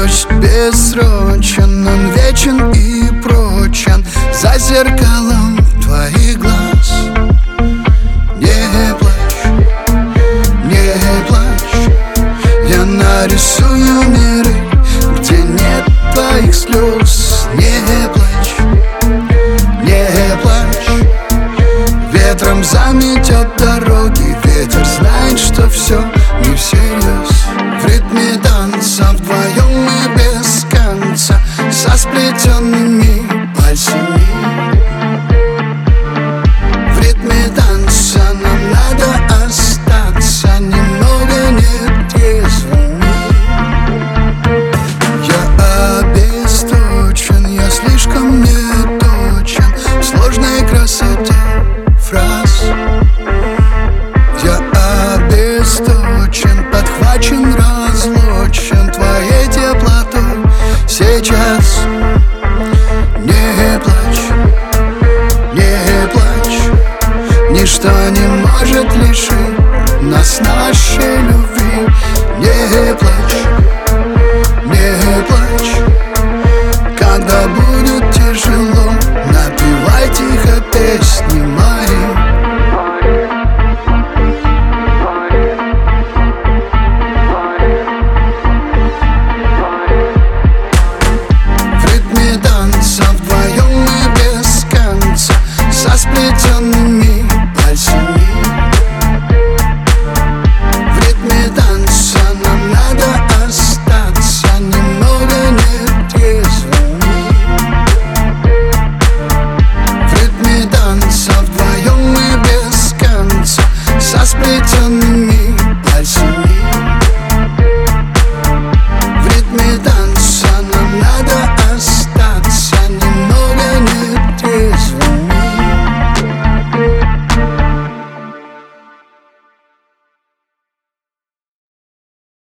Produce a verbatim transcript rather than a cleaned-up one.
Дождь бессрочен, он вечен и прочен за зеркалом твоих глаз. Не плачь, не плачь, я нарисую миры, где нет твоих слез. Не плачь, не плачь, ветром заметет дороги. Ветер знает, что все не всерьез. В ритме танца вдвоем мы без конца, со сплетенными